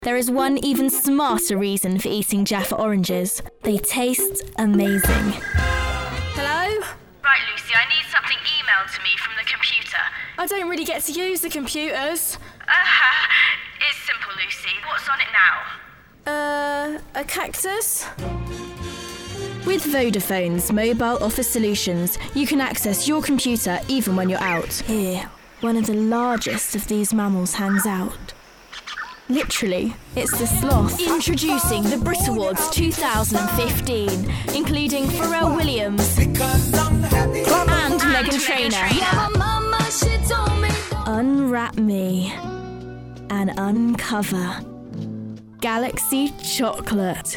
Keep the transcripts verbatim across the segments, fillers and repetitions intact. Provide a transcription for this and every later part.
There is one even smarter reason for eating Jaffa oranges. They taste amazing. Hello? Right, Lucy, I need something emailed to me from the computer. I don't really get to use the computers. Uh, it's simple, Lucy. What's on it now? Uh, a cactus? With Vodafone's mobile office solutions, you can access your computer even when you're out. Here, one of the largest of these mammals hangs out. Literally, it's the sloth. Introducing the Brit Awards two thousand fifteen, including Pharrell Williams and Meghan Trainor. Unwrap me and uncover Galaxy Chocolate.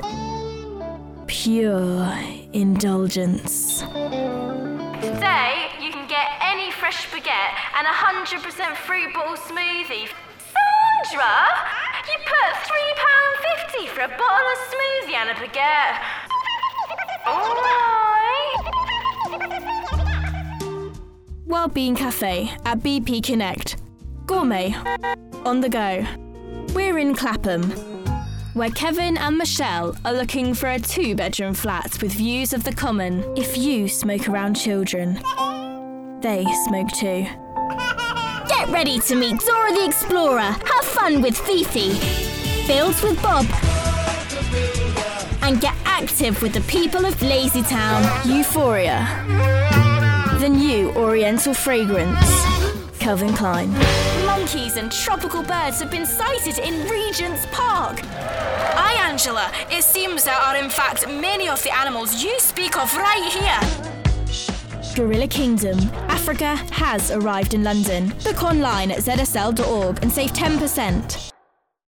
Pure indulgence. Today, you can get any fresh baguette and a one hundred percent fruit bottle smoothie. Sandra, you put three pounds fifty for a bottle of smoothie and a baguette. Alright. Wellbeing Cafe at B P Connect. Gourmet. On the go. We're in Clapham, where Kevin and Michelle are looking for a two-bedroom flat with views of the common. If you smoke around children, they smoke too. Get ready to meet Dora the Explorer. Have fun with Fifi. Build with Bob. And get active with the people of Lazytown. Euphoria. The new Oriental fragrance. Calvin Klein. Monkeys and tropical birds have been sighted in Regent's Park. Hi, Angela. It seems there are in fact many of the animals you speak of right here. Gorilla Kingdom. Africa has arrived in London. Book online at z s l dot org and save ten percent.